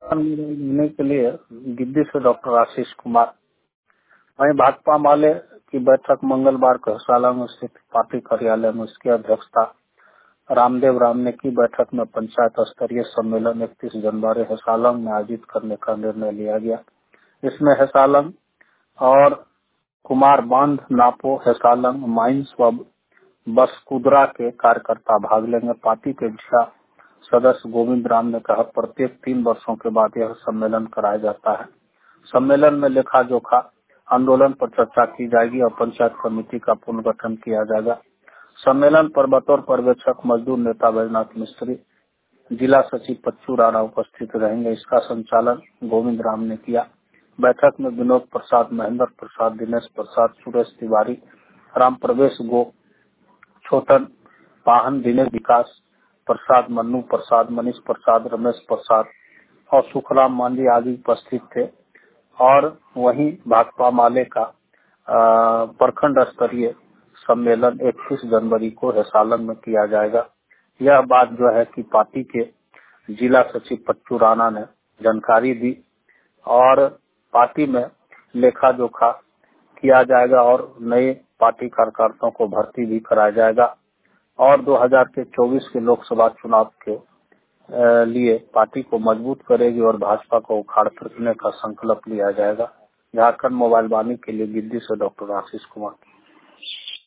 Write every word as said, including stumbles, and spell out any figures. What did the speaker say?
मिलने के लिए गिद्दी से डॉक्टर आशीष कुमार। वहीं भाकपा माले की बैठक मंगलवार को सालांग स्थित पार्टी कार्यालय में उसकी अध्यक्षता रामदेव राम ने की। बैठक में पंचायत स्तरीय सम्मेलन इकतीस जनवरी हेसालंग में आयोजित करने का निर्णय लिया गया। इसमें हेसालंग और कुमार बांध, नापो, हेसालंग, माइंस व बसकुदरा के कार्यकर्ता भाग लेंगे। पार्टी के जिला सदस्य गोविंद राम ने कहा, प्रत्येक तीन वर्षों के बाद यह सम्मेलन कराया जाता है। सम्मेलन में लेखा जोखा आंदोलन पर चर्चा की जाएगी और पंचायत कमेटी का पुनर्गठन किया जाएगा। सम्मेलन पर बतौर पर्यवेक्षक मजदूर नेता बैजनाथ मिस्त्री, जिला सचिव पच्चू राणा उपस्थित रहेंगे। इसका संचालन गोविंद राम ने किया। बैठक में विनोद प्रसाद, महेंद्र प्रसाद, दिनेश प्रसाद, सुरेश तिवारी, राम प्रवेश गो, छोटन पाहन, दिनेश विकास प्रसाद, मन्नू प्रसाद, मनीष प्रसाद, रमेश प्रसाद और सुखराम मांझी आदि उपस्थित थे। और वहीं भाकपा माले का प्रखंड स्तरीय सम्मेलन इक्कीस जनवरी को हेसालंग में किया जाएगा। यह बात जो है कि पार्टी के जिला सचिव पच्चू राणा ने जानकारी दी और पार्टी में लेखा जोखा किया जाएगा और नए पार्टी कार्यकर्ताओं को भर्ती भी कराया जाएगा और दो हज़ार चौबीस के लोकसभा चुनाव के लिए पार्टी को मजबूत करेगी और भाजपा को उखाड़ फेंकने का संकल्प लिया जाएगा। झारखंड मोबाइल वाणी के लिए गिद्दी से डॉक्टर आशीष कुमार।